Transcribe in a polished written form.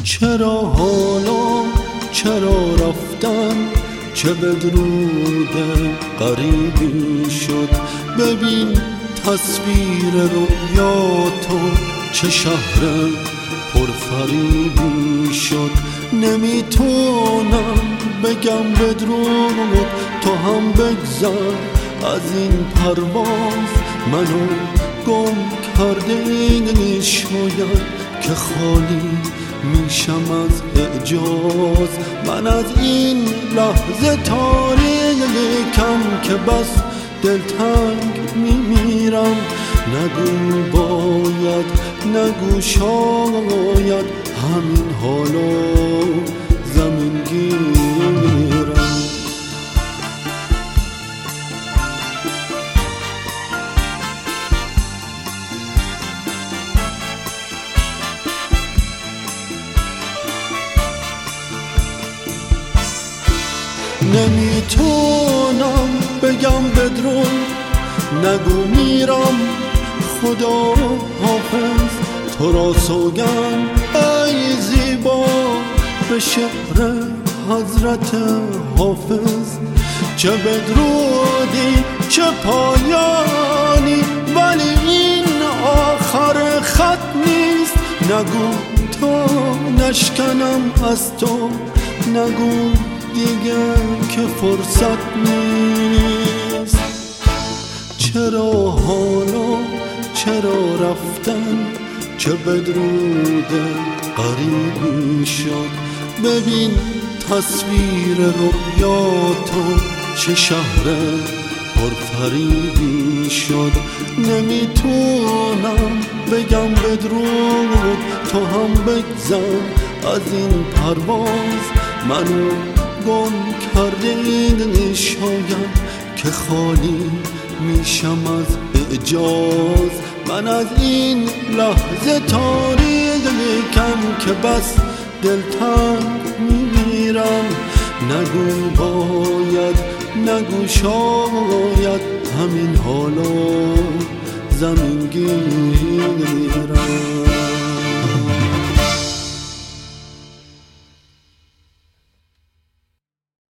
چرا حالا چرا رفتن چه بدرود غریبی شد. ببین تصویر رویاتو چه شهر پرفریبی شد. نمیتونم بگم بدرود تو هم بگذر از این پرواز. منو گم کرده شاید که خالی میشم از اعجاز. من از این لحظه تاریکم که بس دلتنگ میمیرم. نگو باید نگو شاید همین حالا زمین گیرم. نمیتونم بگم بدرود نگو میرم خدا حافظ. تو را سوگند ای زیبا به شعر حضرت حافظ. چه بدرودی چه پایانی ولی این آخر خط نیست. نگو تا نشکنم از تو نگو دیگه که فرصت نیست. چرا حالا چرا رفتن چه بدرود غریبی شد. ببین تصویر رویاتو چه شهر پرفریبی شد. نمیتونم بگم بدرود تو هم بگذر از این پرواز. منو گم کرده شاید که خالی میشم از اعجاز. من از این لحظه تاریکم که بس دلتنگ میمیرم. نگو باید نگو شاید همین حالا زمین گیرم.